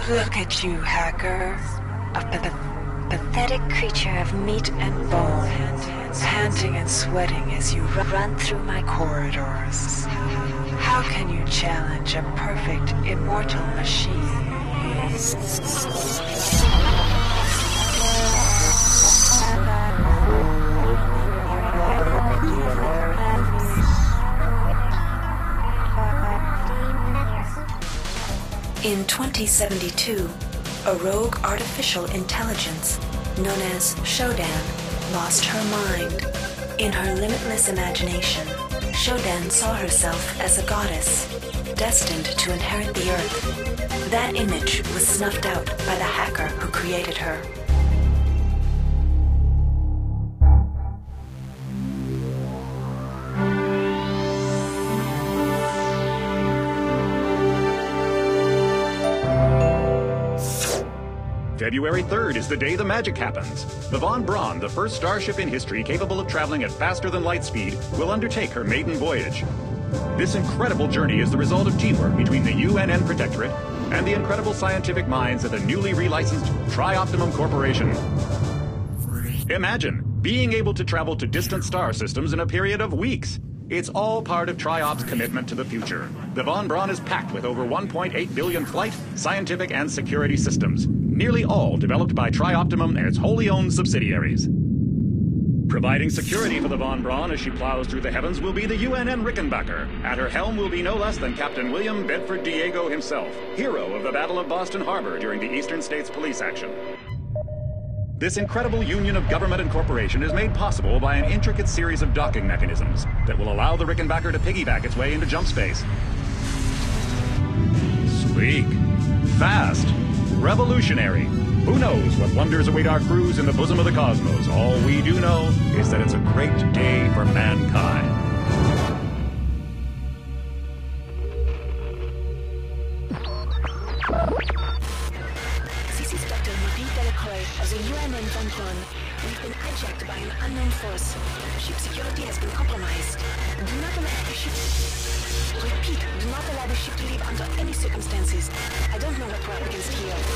Look at you, hacker. Pathetic creature of meat and bone, panting and sweating as you run through my corridors. How can you challenge a perfect, immortal machine? In 2072, a rogue artificial intelligence known as Shodan lost her mind. In her limitless imagination, Shodan saw herself as a goddess, destined to inherit the earth. That image was snuffed out by the hacker who created her. February 3rd is the day the magic happens. The Von Braun, the first starship in history capable of traveling at faster than light speed, will undertake her maiden voyage. This incredible journey is the result of teamwork between the UNN Protectorate and the incredible scientific minds at the newly relicensed Tri-Optimum Corporation. Imagine being able to travel to distant star systems in a period of weeks. It's all part of Tri-Op's commitment to the future. The Von Braun is packed with over 1.8 billion flight, scientific, and security systems, nearly all developed by Tri-Optimum and its wholly owned subsidiaries. Providing security for the Von Braun as she plows through the heavens will be the UNN Rickenbacker. At her helm will be no less than Captain William Bedford Diego himself, hero of the Battle of Boston Harbor during the Eastern States Police action. This incredible union of government and corporation is made possible by an intricate series of docking mechanisms that will allow the Rickenbacker to piggyback its way into jump space. Sleek, fast, revolutionary. Who knows what wonders await our crews in the bosom of the cosmos? All we do know is that it's a great day for mankind. This is Dr. Marie Delacroix of the UNN Von Braun. We've been hijacked by an unknown force. Ship security has been compromised. Do not allow the ship... Repeat, do not allow the ship to leave under any circumstances. I don't know what we're up against here.